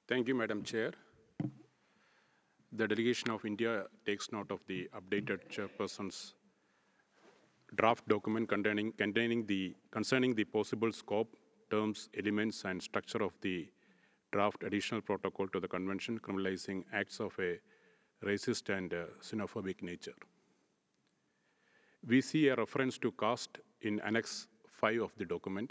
Thank you, Madam Chair. The delegation of India takes note of the updated chairperson's draft document concerning the possible scope, terms, elements, and structure of the draft additional protocol to the convention criminalizing acts of a racist and xenophobic nature. We see a reference to caste in Annex 5 of the document.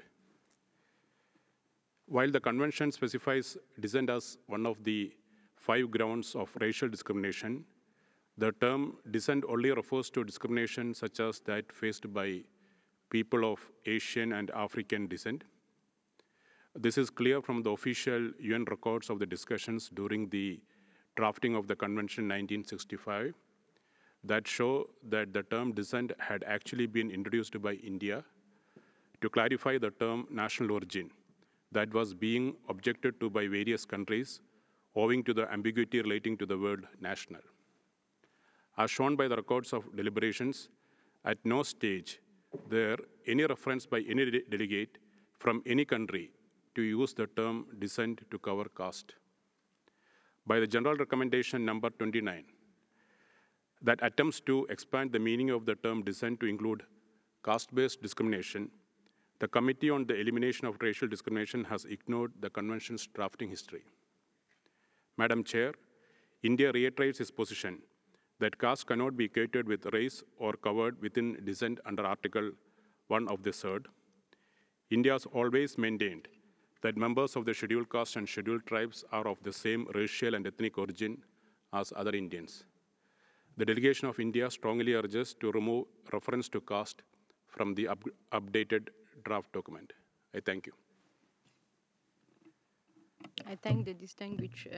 While the convention specifies dissent as one of the 5 grounds of racial discrimination, the term dissent only refers to discrimination such as that faced by people of Asian and African descent. This is clear from the official UN records of the discussions during the drafting of the Convention 1965 that show that the term dissent had actually been introduced by India to clarify the term national origin that was being objected to by various countries owing to the ambiguity relating to the word national. As shown by the records of deliberations, at no stage there any reference by any delegate from any country to use the term dissent to cover caste. By the general recommendation number 29, that attempts to expand the meaning of the term dissent to include caste-based discrimination, the Committee on the Elimination of Racial Discrimination has ignored the Convention's drafting history. Madam Chair, India reiterates its position that caste cannot be equated with race or covered within dissent under Article 1 of the CERD. India has always maintained that members of the scheduled caste and scheduled tribes are of the same racial and ethnic origin as other Indians. The delegation of India strongly urges to remove reference to caste from the updated draft document. I thank you. I thank the distinguished